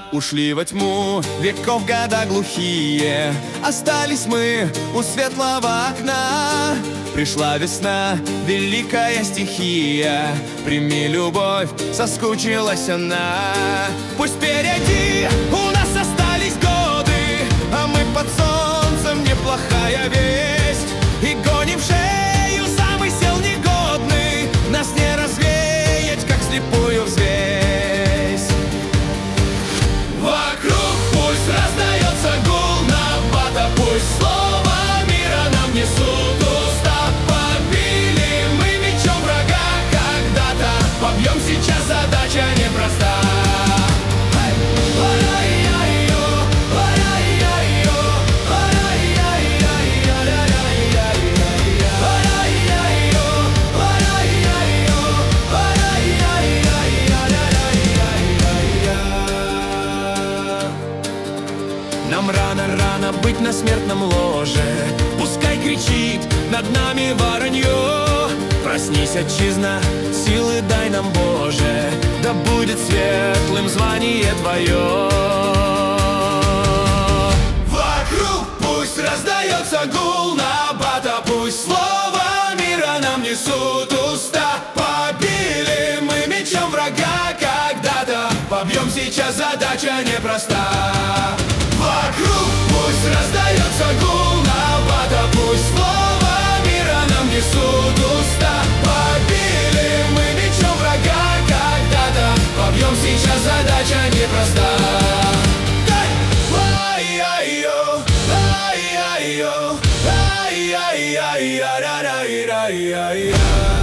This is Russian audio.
ушли во тьму веков года глухие. Остались мы у светлого окна. Пришла весна, великая стихия. Прими любовь, соскучилась она. Пусть впереди у нас остались годы, а мы под солнцем неплохая весть. И гоним шею замысел негодный, нас не развеять, как слепую взвесь. Вокруг пусть раздается гул набата, пусть слово мира нам несут уста. Побили мы мечом врага когда-то, побьем сейчас, задача непроста. Нам рано быть на смертном ложе. Пускай кричит над нами воронье. Проснись, отчизна, силы дай нам, Боже, да будет светлым звание Твое. Вокруг пусть раздается гул набата, пусть слово мира нам несут уста. Побили мы мечом врага когда-то, побьем сейчас, задача непроста. Вокруг пусть раздается гул набата, пусть слово мира нам несут уста. Побили мы мечом врага когда-то, побьем сейчас, задача непроста. Ай-яй-йо, ай-яй-йо, ай-яй-яй-яй-яй-яй-яй-яй.